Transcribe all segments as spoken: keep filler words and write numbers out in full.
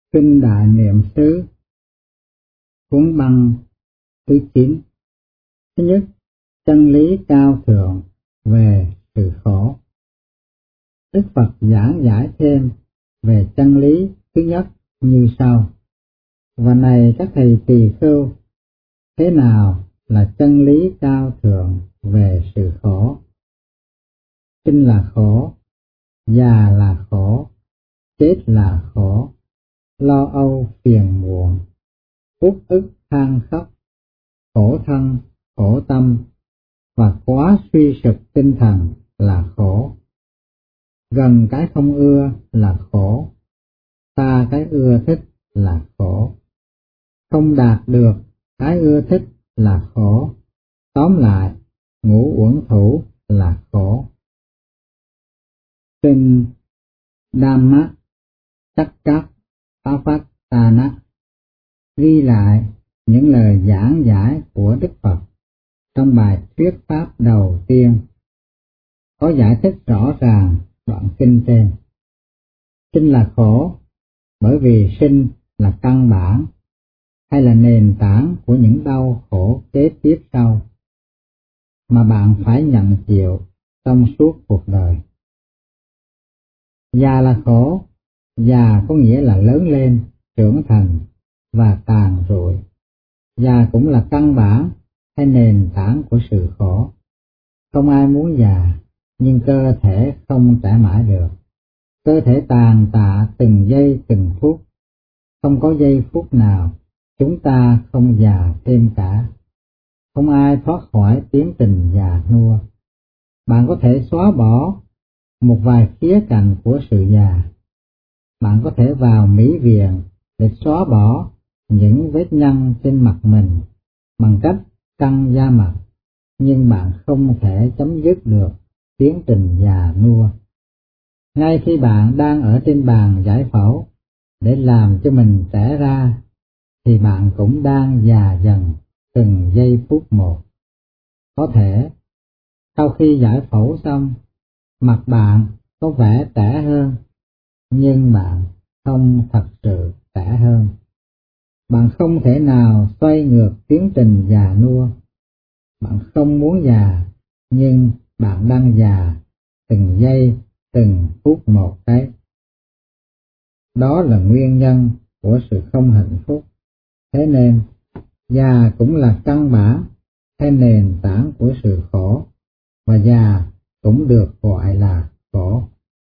Kinh Đại Niệm xứ cuốn băng thứ chín. Thứ nhất, chân lý cao thượng về sự khổ. Đức Phật giảng giải thêm về chân lý thứ nhất như sau. Và này các thầy tỳ khưu, thế nào là chân lý cao thượng về sự khổ? Sinh là khổ, già là khổ, chết là khổ, lo âu phiền muộn, uất ức than khóc, khổ thân, khổ tâm và quá suy sụp tinh thần là khổ. Gần cái không ưa là khổ, xa cái ưa thích là khổ. Không đạt được cái ưa thích là khổ. Tóm lại, ngũ uẩn thủ là khổ. Kinh Dhamma Cakkappavattana ghi lại những lời giảng giải của Đức Phật trong bài thuyết pháp đầu tiên, có giải thích rõ ràng đoạn kinh trên. Sinh là khổ bởi vì sinh là căn bản hay là nền tảng của những đau khổ kế tiếp sau mà bạn phải nhận chịu trong suốt cuộc đời. Già là khổ, già có nghĩa là lớn lên, trưởng thành và tàn rụi. Già cũng là căn bản hay nền tảng của sự khổ. Không ai muốn già, nhưng cơ thể không trẻ mãi được. Cơ thể tàn tạ từng giây từng phút. Không có giây phút nào chúng ta không già thêm cả. Không ai thoát khỏi tiến trình già nua. Bạn có thể xóa bỏ một vài khía cạnh của sự già. Bạn có thể vào mỹ viện để xóa bỏ những vết nhăn trên mặt mình bằng cách căng da mặt, nhưng bạn không thể chấm dứt được tiến trình già nua. Ngay khi bạn đang ở trên bàn giải phẫu để làm cho mình trẻ ra, thì bạn cũng đang già dần từng giây phút một. Có thể, sau khi giải phẫu xong, mặt bạn có vẻ trẻ hơn, nhưng bạn không thật sự trẻ hơn. Bạn không thể nào xoay ngược tiến trình già nua. Bạn không muốn già, nhưng bạn đang già từng giây, từng phút một đấy. Đó là nguyên nhân của sự không hạnh phúc. Thế nên, già cũng là căn bản hay nền tảng của sự khổ, và già cũng được gọi là khổ.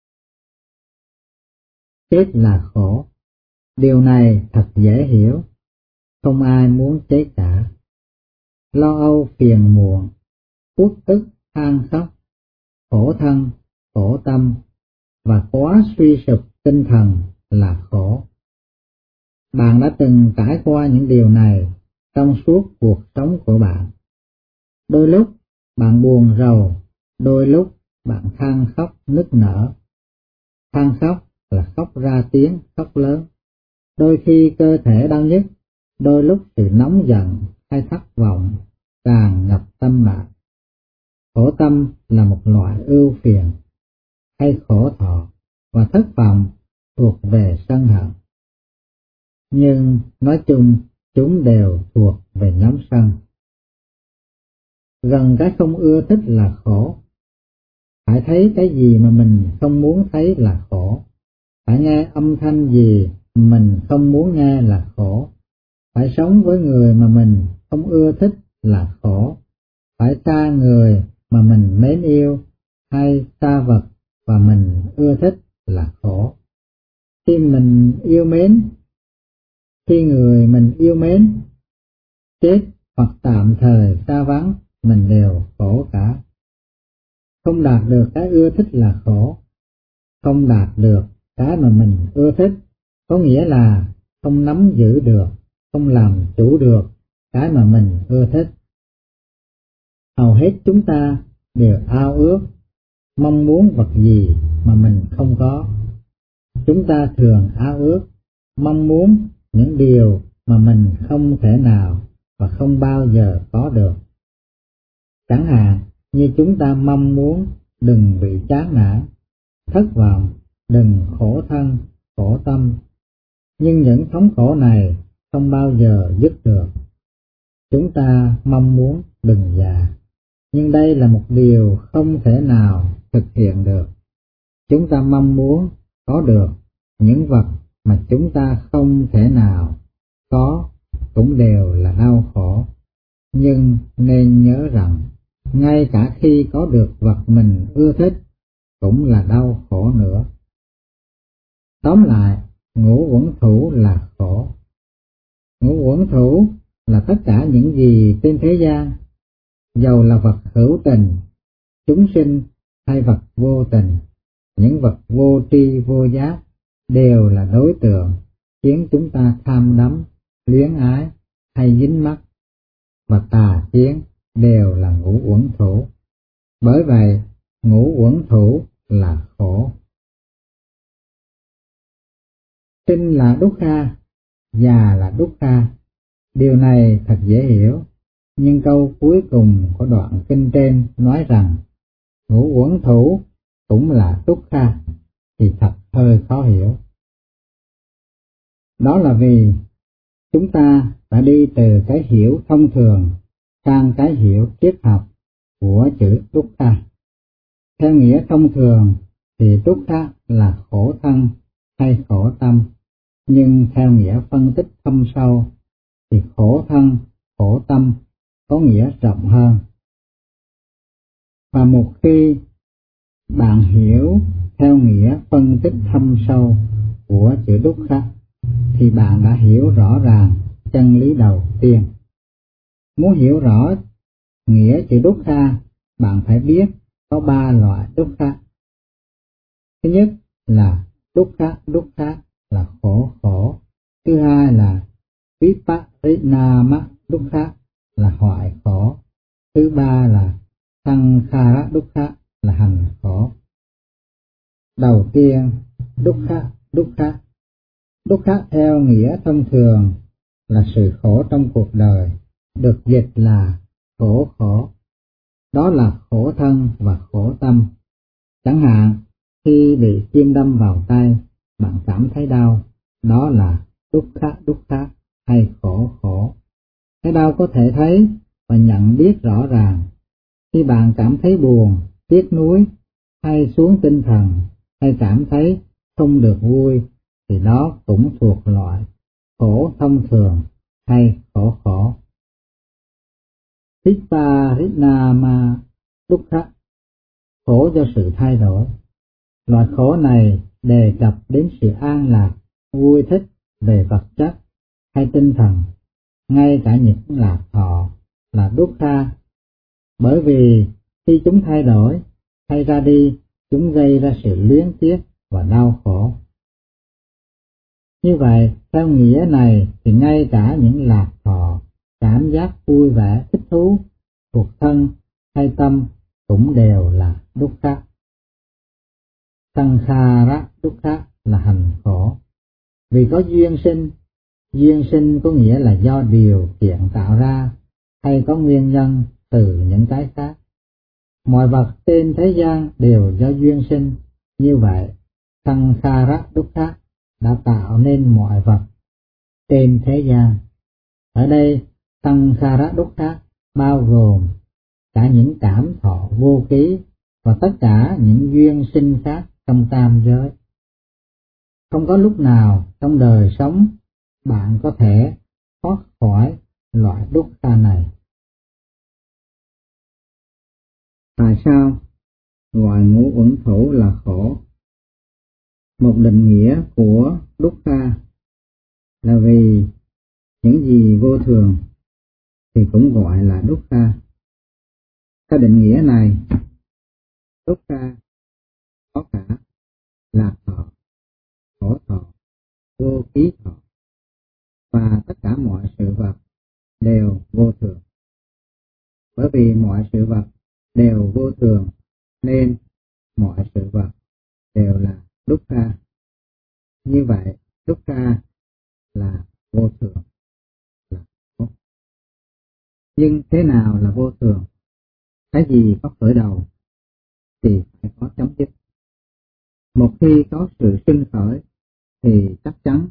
Chết là khổ. Điều này thật dễ hiểu. Không ai muốn chết cả. Lo âu phiền muộn, uất ức than khóc, khổ thân, khổ tâm và quá suy sụp tinh thần là khổ. Bạn đã từng trải qua những điều này trong suốt cuộc sống của bạn. Đôi lúc bạn buồn rầu, đôi lúc bạn than khóc nức nở. Than khóc là khóc ra tiếng, khóc lớn. Đôi khi cơ thể đau nhức, đôi lúc sự nóng giận hay thất vọng tràn ngập tâm bạn. Khổ tâm là một loại ưu phiền hay khổ thọ, và thất vọng thuộc về sân hận. Nhưng nói chung chúng đều thuộc về nhóm sân. Gần cái không ưa thích là khổ. Phải thấy cái gì mà mình không muốn thấy là khổ. Phải nghe âm thanh gì mình không muốn nghe là khổ. Phải sống với người mà mình không ưa thích là khổ. Phải xa người mà mình mến yêu hay xa vật và mình ưa thích là khổ. Khi mình yêu mến, khi người mình yêu mến chết hoặc tạm thời xa vắng, mình đều khổ cả. Không đạt được cái ưa thích là khổ. Không đạt được cái mà mình ưa thích có nghĩa là không nắm giữ được, không làm chủ được cái mà mình ưa thích. Hầu hết chúng ta đều ao ước, mong muốn vật gì mà mình không có. Chúng ta thường ao ước, mong muốn những điều mà mình không thể nào và không bao giờ có được. Chẳng hạn như chúng ta mong muốn đừng bị chán nản, thất vọng, đừng khổ thân, khổ tâm. Nhưng những thống khổ này không bao giờ dứt được. Chúng ta mong muốn đừng già, nhưng đây là một điều không thể nào thực hiện được. Chúng ta mong muốn có được những vật mà chúng ta không thể nào có cũng đều là đau khổ. Nhưng nên nhớ rằng, ngay cả khi có được vật mình ưa thích cũng là đau khổ nữa. Tóm lại, ngũ uẩn thủ là khổ. Ngũ uẩn thủ là tất cả những gì trên thế gian, dầu là vật hữu tình, chúng sinh hay vật vô tình, những vật vô tri vô giác đều là đối tượng khiến chúng ta tham đắm, luyến ái hay dính mắc, và tà kiến đều là ngũ uẩn thủ. Bởi vậy, ngũ uẩn thủ là khổ. Sinh là dukkha, già là dukkha. Điều này thật dễ hiểu, nhưng câu cuối cùng của đoạn kinh trên nói rằng ngũ uẩn thủ cũng là dukkha thì thật hơi khó hiểu. Đó là vì chúng ta đã đi từ cái hiểu thông thường sang cái hiểu triết học của chữ dukkha. Theo nghĩa thông thường thì dukkha là khổ thân hay khổ tâm, nhưng theo nghĩa phân tích thâm sâu thì khổ thân, khổ tâm có nghĩa rộng hơn. Và một khi bạn hiểu theo nghĩa phân tích thâm sâu của chữ dukkha thì bạn đã hiểu rõ ràng chân lý đầu tiên. Muốn hiểu rõ nghĩa chữ dukkha, bạn phải biết có ba loại dukkha. Thứ nhất là dukkha dukkha là khổ khổ. Thứ hai là viparinama dukkha là hoại khổ. Thứ ba là sankhara dukkha là hành khổ. Đầu tiên, dukkha dukkha. Dukkha theo nghĩa thông thường là sự khổ trong cuộc đời, được dịch là khổ khổ. Đó là khổ thân và khổ tâm. Chẳng hạn, khi bị chim đâm vào tay, bạn cảm thấy đau, đó là dukkha dukkha hay khổ khổ. Cái đau có thể thấy và nhận biết rõ ràng. Khi bạn cảm thấy buồn, tiếc nuối hay xuống tinh thần hay cảm thấy không được vui thì đó cũng thuộc loại khổ thông thường hay khổ khổ. Viparinama dukkha, khổ do sự thay đổi. Loại khổ này đề cập đến sự an lạc, vui thích về vật chất hay tinh thần, ngay cả những lạc thọ là dukkha, bởi vì khi chúng thay đổi hay ra đi, chúng gây ra sự luyến tiếc và đau khổ. Như vậy, theo nghĩa này thì ngay cả những lạc thọ, cảm giác vui vẻ, thích thú thuộc thân hay tâm cũng đều là dukkha. Sankhara dukkha là hành khổ. Vì có duyên sinh, duyên sinh có nghĩa là do điều kiện tạo ra hay có nguyên nhân từ những cái khác. Mọi vật trên thế gian đều do duyên sinh, như vậy sankhara dukkha đã tạo nên mọi vật trên thế gian. Ở đây sankhara dukkha bao gồm cả những cảm thọ vô ký và tất cả những duyên sinh khác trong tam giới. Không có lúc nào trong đời sống bạn có thể thoát khỏi loại dukkha này. Tại sao gọi ngũ uẩn thủ là khổ? Một định nghĩa của dukkha là vì những gì vô thường thì cũng gọi là dukkha. Theo định nghĩa này, dukkha có cả lạc thọ, khổ thọ, vô ký thọ, và tất cả mọi sự vật đều vô thường. Bởi vì mọi sự vật đều vô thường nên mọi sự vật đều là dukkha. Như vậy, dukkha là vô thường, là khổ. Nhưng thế nào là vô thường? Cái gì có khởi đầu thì phải có chấm dứt. Một khi có sự sinh khởi thì chắc chắn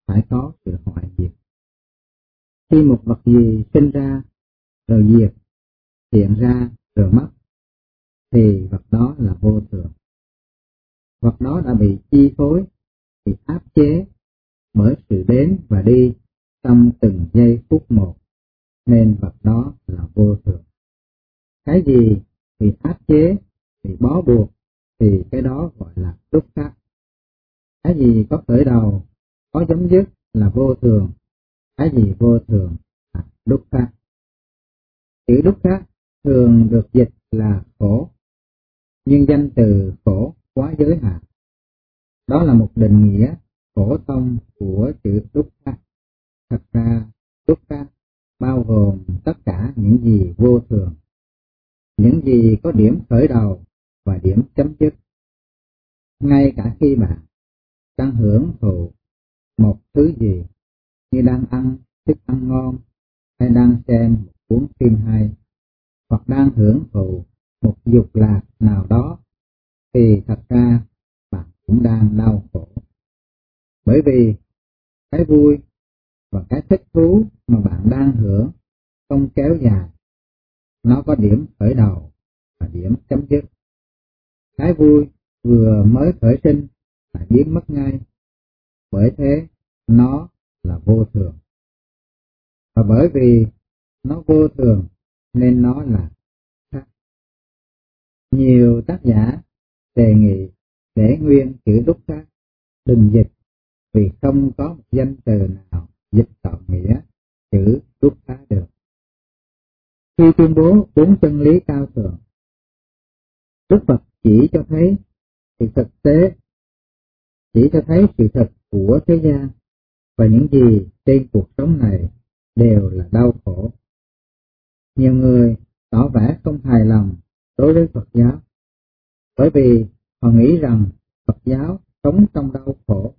phải có sự hoại diệt. Khi một vật gì sinh ra rồi diệt, hiện ra rồi mất, thì vật đó là vô thường. Vật đó đã bị chi phối, bị áp chế bởi sự đến và đi trong từng giây phút một, nên vật đó là vô thường. Cái gì bị áp chế, bị bó buộc, thì cái đó gọi là dukkha. Cái gì có khởi đầu, có chấm dứt là vô thường, cái gì vô thường là dukkha. Chữ dukkha thường được dịch là khổ, nhưng danh từ khổ quá giới hạn. Đó là một định nghĩa phổ thông của chữ dukkha. Thật ra dukkha bao gồm tất cả những gì vô thường, những gì có điểm khởi đầu và điểm chấm dứt. Ngay cả khi bạn đang hưởng thụ một thứ gì, như đang ăn thức ăn ngon, hay đang xem một cuốn phim hay, hoặc đang hưởng thụ một dục lạc nào đó, thì thật ra bạn cũng đang đau khổ. Bởi vì cái vui và cái thích thú mà bạn đang hưởng không kéo dài, nó có điểm khởi đầu và điểm chấm dứt. Cái vui vừa mới khởi sinh lại biến mất ngay, bởi thế nó là vô thường. Và bởi vì nó vô thường nên nó là khác. Nhiều tác giả đề nghị để nguyên chữ dukkha đừng dịch, vì không có một danh từ nào dịch trọn nghĩa chữ dukkha được. Khi tuyên bố bốn chân lý cao thượng, Đức Phật chỉ cho thấy sự thực tế, chỉ cho thấy sự thật của thế gian, và những gì trên cuộc sống này đều là đau khổ. Nhiều người tỏ vẻ không hài lòng đối với Phật giáo, bởi vì họ nghĩ rằng Phật giáo sống trong đau khổ.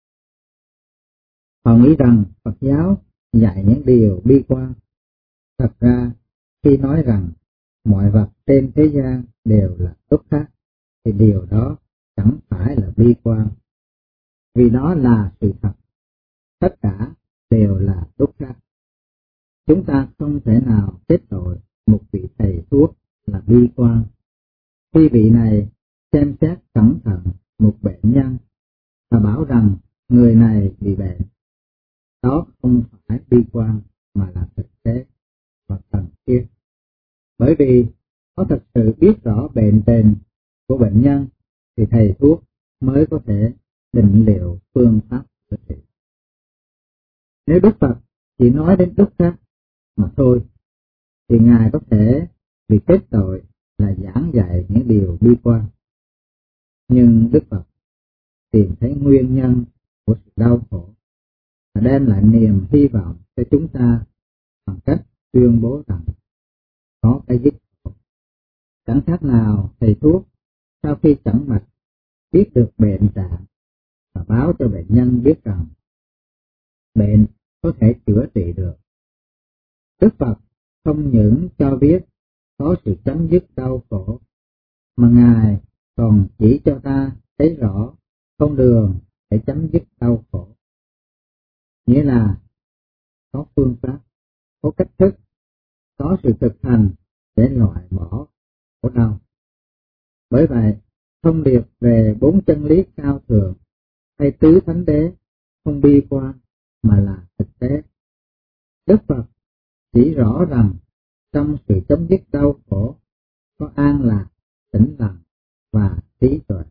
Họ nghĩ rằng Phật giáo dạy những điều bi quan. Thật ra, khi nói rằng mọi vật trên thế gian đều là dukkha, thì điều đó chẳng phải là bi quan, vì nó là sự thật. Tất cả đều là dukkha. Chúng ta không thể nào kết tội một vị thầy thuốc là bi quan. Khi vị này xem xét cẩn thận một bệnh nhân và bảo rằng người này bị bệnh, đó không phải bi quan mà là thực tế và cần thiết. Bởi vì có thật sự biết rõ bệnh tình của bệnh nhân thì thầy thuốc mới có thể định liệu phương pháp chữa trị. Nếu Đức Phật chỉ nói đến dukkha mà thôi, thì Ngài có thể bị kết tội là giảng dạy những điều bi quan. Nhưng Đức Phật tìm thấy nguyên nhân của sự đau khổ và đem lại niềm hy vọng cho chúng ta bằng cách tuyên bố rằng có cái dứt khổ. Chẳng khác nào thầy thuốc sau khi chẩn mạch biết được bệnh trạng và báo cho bệnh nhân biết rằng bệnh có thể chữa trị được. Đức Phật không những cho biết có sự chấm dứt đau khổ, mà Ngài còn chỉ cho ta thấy rõ con đường để chấm dứt đau khổ. Nghĩa là có phương pháp, có cách thức, có sự thực hành để loại bỏ khổ đau. Bởi vậy, thông điệp về bốn chân lý cao thượng hay tứ thánh đế không bi quan mà là thực tế. Đức Phật chỉ rõ rằng trong sự chấm dứt đau khổ có an lạc, tĩnh lặng và trí tuệ.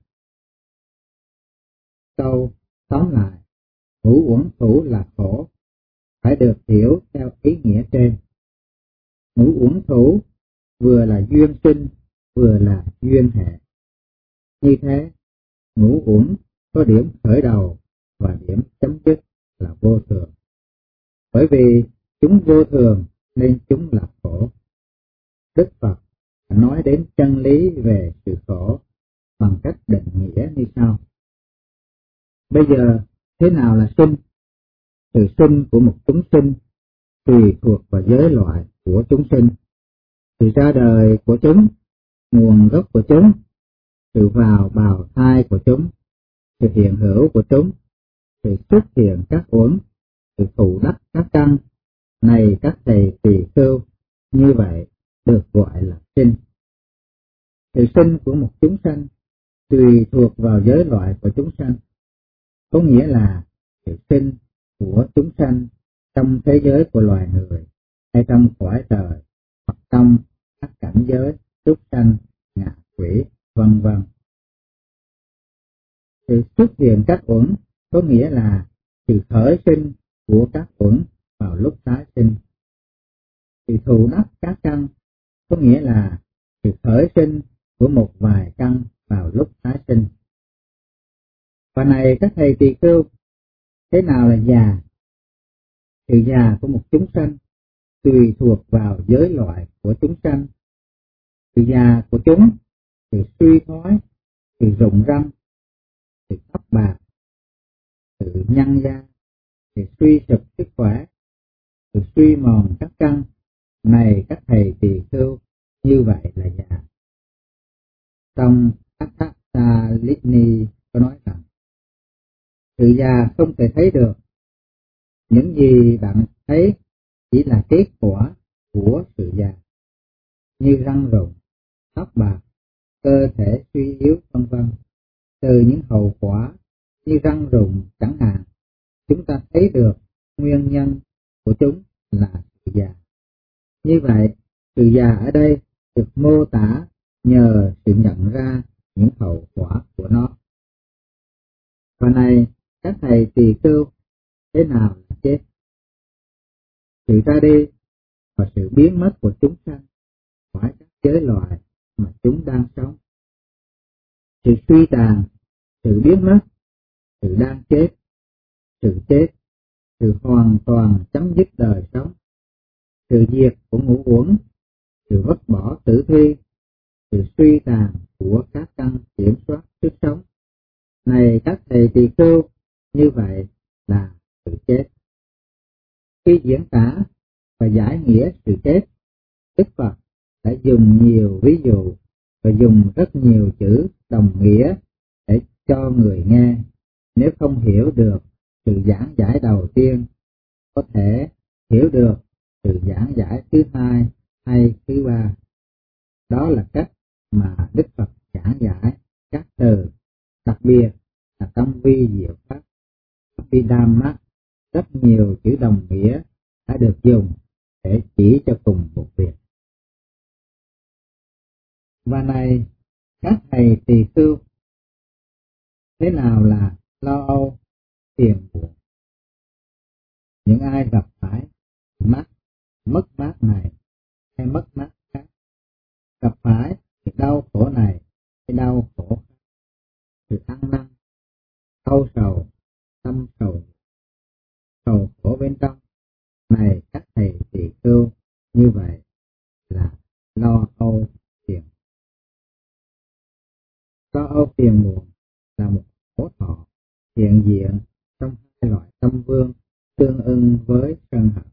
Câu tóm lại, ngũ uẩn thủ là khổ, phải được hiểu theo ý nghĩa trên. Ngũ uẩn thủ vừa là duyên sinh, vừa là duyên hệ. Như thế, ngũ uẩn có điểm khởi đầu và điểm chấm dứt là vô thường. Bởi vì chúng vô thường nên chúng là khổ. Đức Phật đã nói đến chân lý về sự khổ bằng cách định nghĩa như sau. Bây giờ, thế nào là sinh? Sự sinh của một chúng sinh tùy thuộc vào giới loại của chúng sinh, sự ra đời của chúng, nguồn gốc của chúng, sự vào bào thai của chúng, sự hiện hữu của chúng, sự xuất hiện các uẩn, sự thụ đắc các căn, này các thầy tỳ khưu, như vậy được gọi là sinh. Sự sinh của một chúng sanh tùy thuộc vào giới loại của chúng sanh, có nghĩa là sự sinh của chúng sanh trong thế giới của loài người, hay trong cõi trời, hoặc trong các cảnh giới súc sanh, ngạ quỷ, vân vân. Sự xuất hiện các uẩn có nghĩa là sự khởi sinh của các uẩn vào lúc tái sinh. Sự thụ đắc các căn có nghĩa là sự khởi sinh của một vài căn vào lúc tái sinh. Và này các thầy tỳ khưu, thế nào là già? Sự già của một chúng sanh tùy thuộc vào giới loại của chúng sanh. Sự già của chúng, sự suy thoái, sự rụng răng, sự tóc bạc, sự nhăn da, sự suy sụp sức khỏe, sự suy mòn các căn, này các thầy tỳ khưu, như vậy là già. Trong Atthasalitni có nói rằng, sự già không thể thấy được. Những gì bạn thấy chỉ là kết quả của sự già, như răng rụng, tóc bạc, cơ thể suy yếu, vân vân. Từ những hậu quả như răng rụng chẳng hạn, chúng ta thấy được nguyên nhân của chúng là sự già. Như vậy, sự già ở đây được mô tả nhờ sự nhận ra những hậu quả của nó. Và này, các thầy tỳ khưu, thế nào là chết? Sự ra đi và sự biến mất của chúng sanh khỏi các giới loài mà chúng đang sống. Sự suy tàn, sự biến mất, sự đang chết, sự chết, sự hoàn toàn chấm dứt đời sống, sự diệt của ngũ uẩn, sự vứt bỏ tử thi, sự suy tàn của các căn kiểm soát sức sống. Này các thầy tỳ khưu, như vậy là sự chết. Khi diễn tả và giải nghĩa sự chết, Đức Phật đã dùng nhiều ví dụ và dùng rất nhiều chữ đồng nghĩa để cho người nghe, nếu không hiểu được sự giảng giải đầu tiên, có thể hiểu được sự giảng giải thứ hai hay thứ ba. Đó là cách mà Đức Phật giảng giải các từ, đặc biệt là trong vi diệu pháp Abhidhamma, rất nhiều chữ đồng nghĩa đã được dùng để chỉ cho cùng một việc. Và này, các thầy tỳ khưu, thế nào là lo âu, phiền muộn? Những ai gặp phải mát, mất mát này hay mất mát khác, gặp phải sự đau khổ này hay đau khổ khác, sự ăn năn, âu sầu, tâm sầu, sầu khổ bên trong, này các thầy tỳ khưu, như vậy là lo âu phiền. Lo âu phiền muộn là một khổ thọ hiện diện trong hai loại tâm vương tương ưng với sân hận.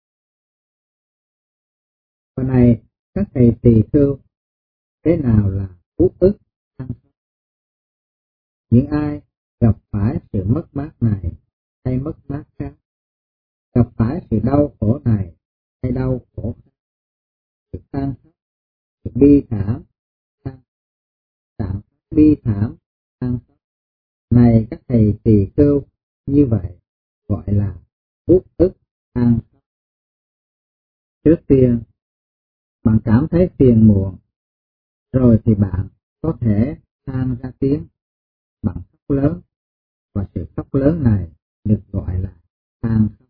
Và này các thầy tỳ khưu, thế nào là uất ức than khóc? Những ai gặp phải sự mất mát này hay mất mát khác, gặp phải sự đau khổ này hay đau khổ khác, sự than khóc, sự bi thảm, than trạng bi thảm, than khóc, này các thầy tỳ khưu, như vậy gọi là uất ức than khóc. Trước tiên, bạn cảm thấy phiền muộn, rồi thì bạn có thể than ra tiếng, bạn khóc lớn, và sự khóc lớn này được gọi là than khóc.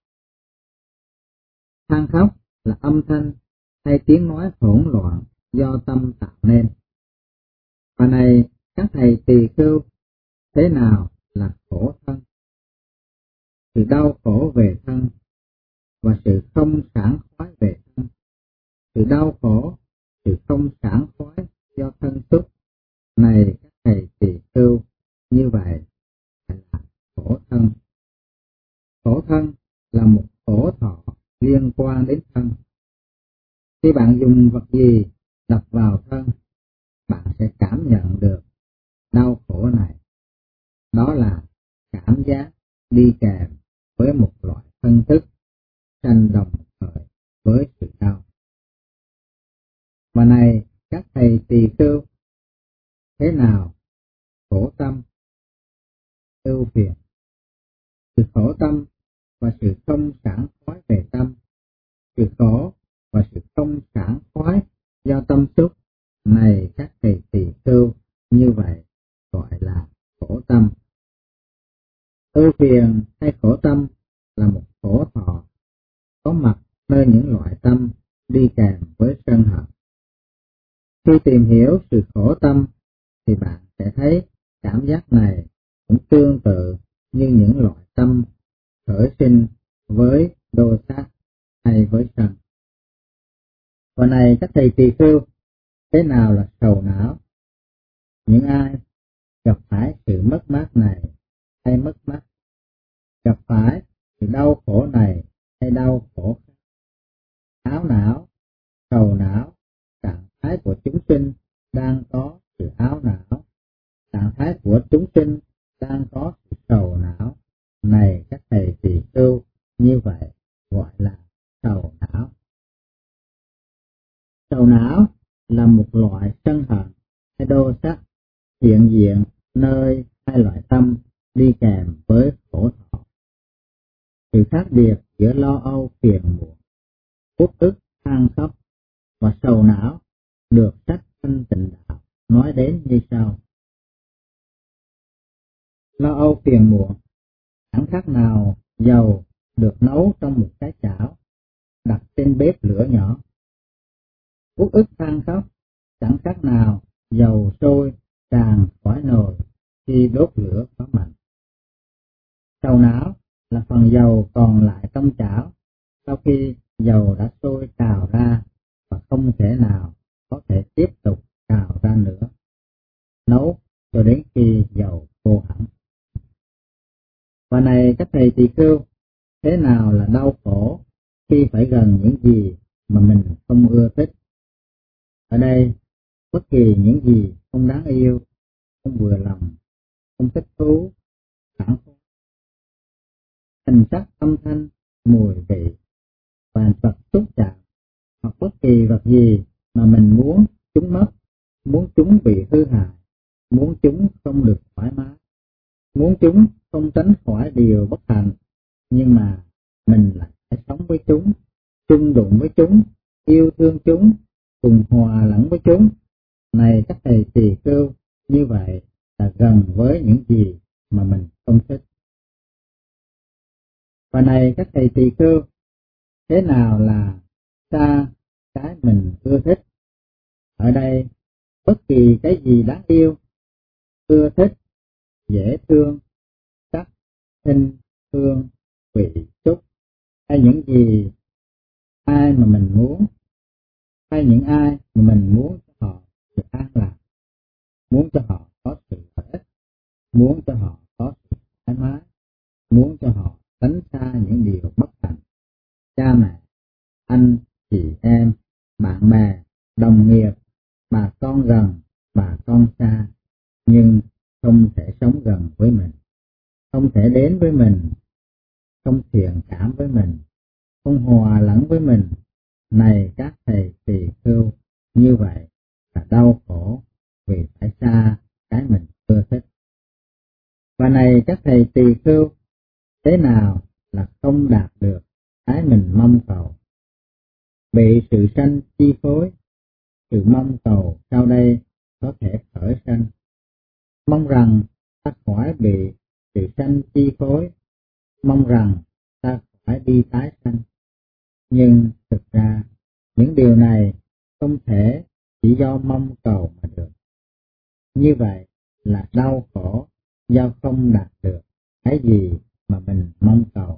Than khóc là âm thanh hay tiếng nói hỗn loạn do tâm tạo nên. Và này các thầy tỳ khưu, thế nào là khổ thân? Sự đau khổ về thân và sự không sảng khoái về thân. Sự đau khổ, sự không sảng khoái do thân xúc, này các thầy tỳ khưu, như vậy là khổ thân. Khổ thân là một khổ thọ liên quan đến thân. Khi bạn dùng vật gì đập vào thân, bạn sẽ cảm nhận được đau khổ này. Đó là cảm giác đi kèm với một loại thân thức sanh đồng thời với sự đau. Mà này các thầy tỳ khưu, thế nào khổ tâm, ưu phiền? Sự khổ tâm và sự không sảng khoái về tâm, sự khổ và sự không sảng khoái do tâm xúc, này các thầy tỳ khưu, như vậy gọi là khổ tâm. Ưu phiền hay khổ tâm là một khổ thọ có mặt nơi những loại tâm đi kèm với sân hận. Khi tìm hiểu sự khổ tâm thì bạn sẽ thấy cảm giác này cũng tương tự như những loại tâm khởi sinh với đô sát hay với sân. Và này các thầy tỳ khưu, thế nào là sầu não? Những ai gặp phải sự mất mát này hay mất mát, gặp phải sự đau khổ này hay đau khổ khác, áo não, sầu não, trạng thái của chúng sinh đang có sự áo não, trạng thái của chúng sinh đang có sự sầu não, này các thầy tỳ khưu, như vậy gọi là sầu não. Sầu não là một loại sân hận hay đô sắc hiện diện nơi hai loại tâm đi kèm với khổ thọ. Sự khác biệt giữa lo âu phiền muộn, uất ức than khóc và sầu não được sách Thanh Tịnh Đạo nói đến như sau. Lo âu phiền muộn chẳng khác nào dầu được nấu trong một cái chảo đặt trên bếp lửa nhỏ. Uất ức than khóc chẳng khác nào dầu sôi tràn khỏi nồi khi đốt lửa có mạnh. Sầu não là phần dầu còn lại trong chảo sau khi dầu đã sôi trào ra và không thể nào có thể tiếp tục trào ra nữa, nấu cho đến khi dầu khô hẳn. Và này các thầy tỳ khưu, thế nào là đau khổ khi phải gần những gì mà mình không ưa thích? Ở đây, bất kỳ những gì không đáng yêu, không vừa lòng, không thích thú, sảng khoái, hình sắc, âm thanh, mùi vị, và vật xúc chạm, hoặc bất kỳ vật gì mà mình muốn chúng mất, muốn chúng bị hư hại, muốn chúng không được thoải mái, muốn chúng không tránh khỏi điều bất hạnh, nhưng mà mình lại phải sống với chúng, chung đụng với chúng, yêu thương chúng, cùng hòa lẫn với chúng. Này các thầy tỳ khưu, như vậy là gần với những gì mà mình không thích. Và này các thầy tỳ khưu, thế nào là xa cái mình ưa thích? Ở đây, bất kỳ cái gì đáng yêu, ưa thích, dễ thương, sắc, thinh, hương, vị, xúc, hay những gì ai mà mình muốn, hay những ai mà mình muốn cho họ được an lạc, muốn cho họ có sự lợi ích, muốn cho họ có sự thoải mái, muốn cho họ tránh xa những điều bất hạnh, cha mẹ, anh, chị em, bạn bè, đồng nghiệp, bà con gần, bà con xa, nhưng không thể sống gần với mình, không thể đến với mình, không thiện cảm với mình, không hòa lẫn với mình. Này các thầy tỳ khưu, như vậy là đau khổ vì phải xa cái mình ưa thích. Và này các thầy tỳ khưu, thế nào là không đạt được cái mình mong cầu? Bị sự sanh chi phối, sự mong cầu sau đây có thể khởi sanh. Mong rằng ta khỏi bị sự sanh chi phối, mong rằng ta khỏi đi tái sanh. Nhưng thực ra, những điều này không thể chỉ do mong cầu mà được. Như vậy là đau khổ do không đạt được cái gì mà mình mong cầu.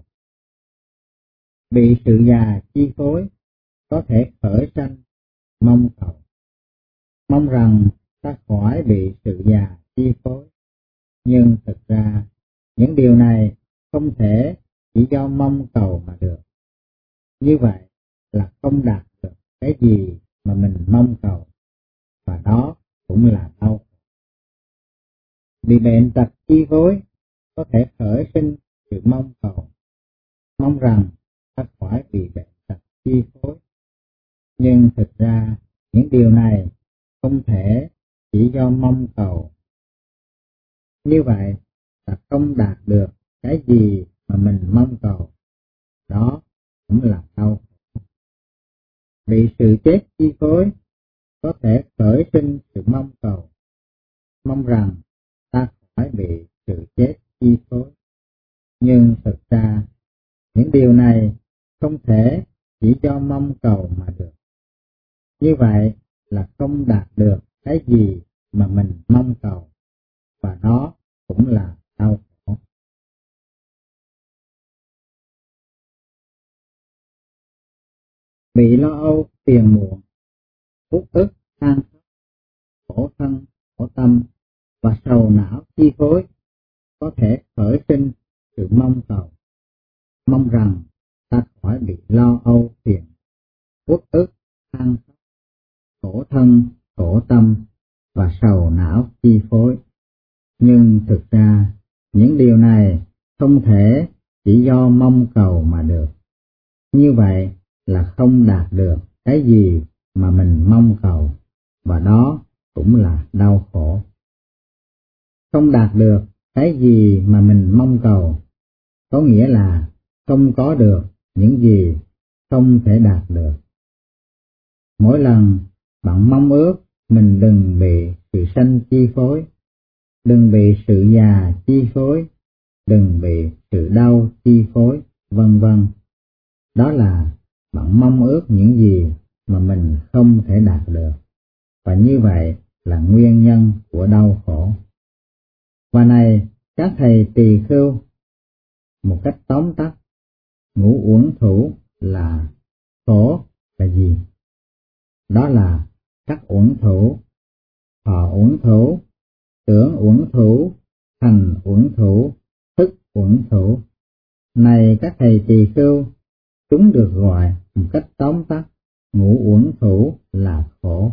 Bị sự già chi phối có thể khởi sanh mong cầu. Mong rằng ta khỏi bị sự già chi phối. Nhưng thực ra, những điều này không thể chỉ do mong cầu mà được. Như vậy là không đạt được cái gì mà mình mong cầu, và đó cũng là đau khổ. Vì bệnh tật chi phối có thể khởi sinh sự sự mong cầu, mong rằng ta khỏi bị bệnh tật chi phối. Nhưng thực ra những điều này không thể chỉ do mong cầu. Như vậy là không đạt được cái gì mà mình mong cầu. Đó cũng là đau khổ. Bị sự chết chi phối có thể khởi sinh sự mong cầu, mong rằng ta khỏi bị sự chết chi phối. Nhưng thực ra những điều này không thể chỉ do mong cầu mà được. Như vậy là không đạt được cái gì mà mình mong cầu, và đó cũng là đau khổ. Bị lo âu, phiền muộn, uất ức, than khóc, khổ thân, khổ tâm và sầu não chi phối có thể khởi sinh sự mong cầu, mong rằng ta khỏi bị lo âu phiền, uất ức, than khóc, khổ thân, khổ tâm và sầu não chi phối. Nhưng thực ra những điều này không thể chỉ do mong cầu mà được. Như vậy là không đạt được cái gì mà mình mong cầu, và đó cũng là đau khổ. Không đạt được cái gì mà mình mong cầu có nghĩa là không có được những gì không thể đạt được. Mỗi lần bạn mong ước mình đừng bị sự sanh chi phối, đừng bị sự già chi phối, đừng bị sự đau chi phối, vân vân. Đó là bạn mong ước những gì mà mình không thể đạt được, và như vậy là nguyên nhân của đau khổ. Và này các thầy tỳ khưu, một cách tóm tắt, ngũ uẩn thủ là khổ là gì? Đó là sắc uẩn thủ, thọ uẩn thủ, tưởng uẩn thủ, hành uẩn thủ, thức uẩn thủ. Này các thầy tỳ khưu, chúng được gọi một cách tóm tắt, ngũ uẩn thủ là khổ.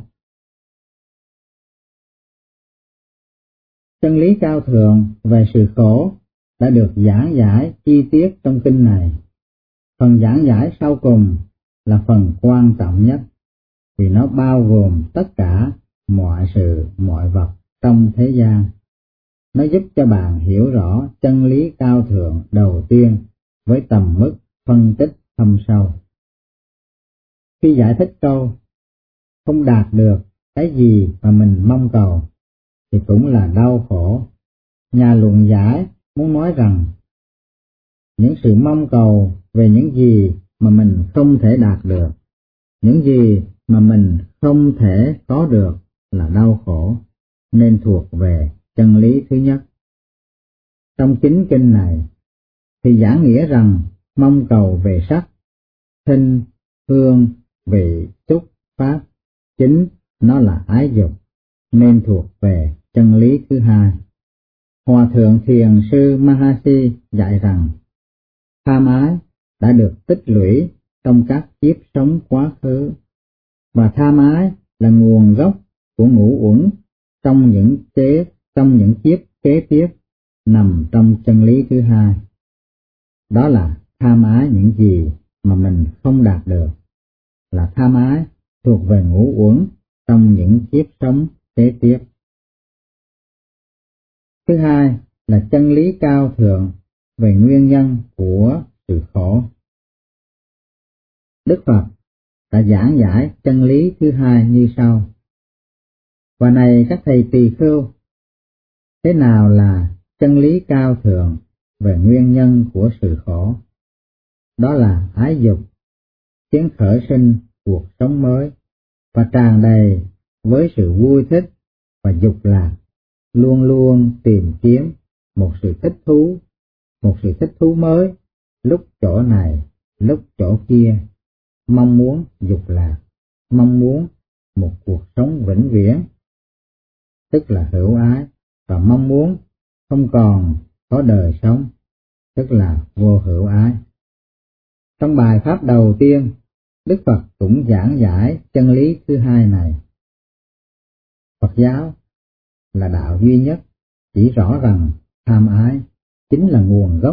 Chân lý cao thượng về sự khổ đã được giảng giải chi tiết trong kinh này. Phần giảng giải sau cùng là phần quan trọng nhất, vì nó bao gồm tất cả mọi sự, mọi vật trong thế gian. Nó giúp cho bạn hiểu rõ chân lý cao thượng đầu tiên với tầm mức phân tích thâm sâu. Khi giải thích câu không đạt được cái gì mà mình mong cầu thì cũng là đau khổ, nhà luận giải muốn nói rằng những sự mong cầu về những gì mà mình không thể đạt được, những gì mà mình không thể có được là đau khổ, nên thuộc về chân lý thứ nhất. Trong chính kinh này thì giảng nghĩa rằng mong cầu về sắc, thinh, hương, vị, xúc, pháp, chính nó là ái dục, nên thuộc về chân lý thứ hai. Hòa thượng Thiền sư Mahasi dạy rằng tham ái đã được tích lũy trong các kiếp sống quá khứ, và tham ái là nguồn gốc của ngũ uẩn trong những kế trong những kiếp kế tiếp, nằm trong chân lý thứ hai. Đó là tham ái những gì mà mình không đạt được, là tham ái thuộc về ngũ uẩn trong những kiếp sống kế tiếp. Thứ hai là chân lý cao thượng về nguyên nhân của sự khổ. Đức Phật đã giảng giải chân lý thứ hai như sau. Và này các thầy tỳ khưu, thế nào là chân lý cao thượng về nguyên nhân của sự khổ? Đó là ái dục, khiến khởi sinh cuộc sống mới và tràn đầy với sự vui thích và dục lạc, luôn luôn tìm kiếm một sự thích thú, một sự thích thú mới, lúc chỗ này, lúc chỗ kia, mong muốn dục lạc, mong muốn một cuộc sống vĩnh viễn, tức là hữu ái, và mong muốn không còn có đời sống, tức là vô hữu ái. Trong bài pháp đầu tiên, Đức Phật cũng giảng giải chân lý thứ hai này. Phật giáo là đạo duy nhất chỉ rõ rằng tham ái chính là nguồn gốc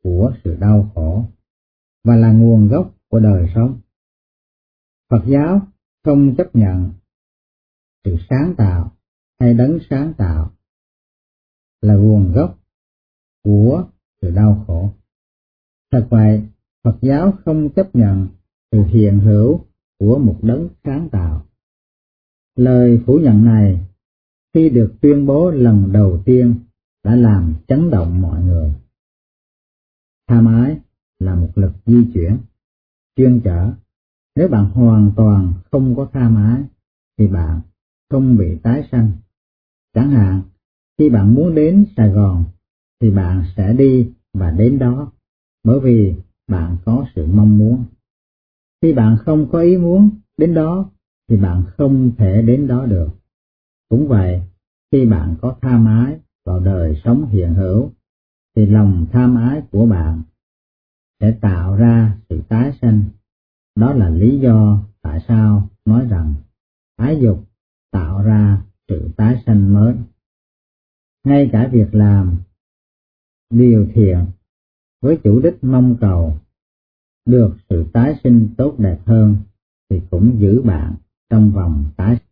của sự đau khổ và là nguồn gốc của đời sống. Phật giáo không chấp nhận sự sáng tạo hay đấng sáng tạo là nguồn gốc của sự đau khổ. Thật vậy, Phật giáo không chấp nhận sự hiện hữu của một đấng sáng tạo. Lời phủ nhận này khi được tuyên bố lần đầu tiên đã làm chấn động mọi người. Tham ái là một lực di chuyển, chuyên chở. Nếu bạn hoàn toàn không có tham ái thì bạn không bị tái sanh. Chẳng hạn, khi bạn muốn đến Sài Gòn thì bạn sẽ đi và đến đó bởi vì bạn có sự mong muốn. Khi bạn không có ý muốn đến đó thì bạn không thể đến đó được. Cũng vậy, khi bạn có tham ái vào đời sống hiện hữu thì lòng tham ái của bạn sẽ tạo ra sự tái sanh. Đó là lý do tại sao nói rằng ái dục tạo ra sự tái sanh mới. Ngay cả việc làm điều thiện với chủ đích mong cầu được sự tái sinh tốt đẹp hơn thì cũng giữ bạn trong vòng tái sinh.